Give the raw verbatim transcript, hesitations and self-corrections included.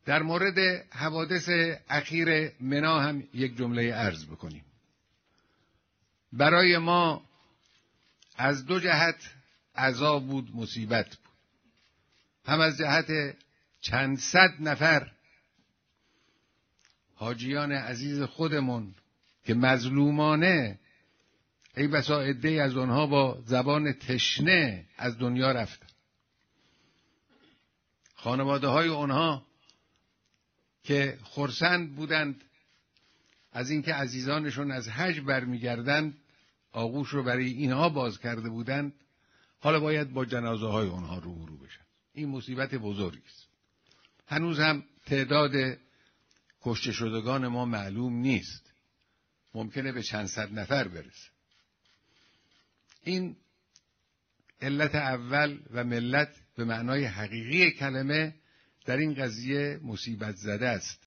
در مورد حوادث اخیر منا هم یک جمله عرض بکنیم. برای ما از دو جهت عذاب بود، مصیبت بود. هم از جهت چند صد نفر حاجیان عزیز خودمون که مظلومانه ای بسا عده‌ای از آنها با زبان تشنه از دنیا رفتن. خانواده های آنها که خرسند بودند از اینکه عزیزانشون از حج برمیگردند، آغوش رو برای اینها باز کرده بودند، حالا باید با جنازه های آنها روبرو بشن. این مصیبت بزرگی است. هنوز هم تعداد کشته شدگان ما معلوم نیست، ممکنه به چند صد نفر برسه. این علت اول و ملت به معنای حقیقی کلمه در این قضیه مصیبت زده است.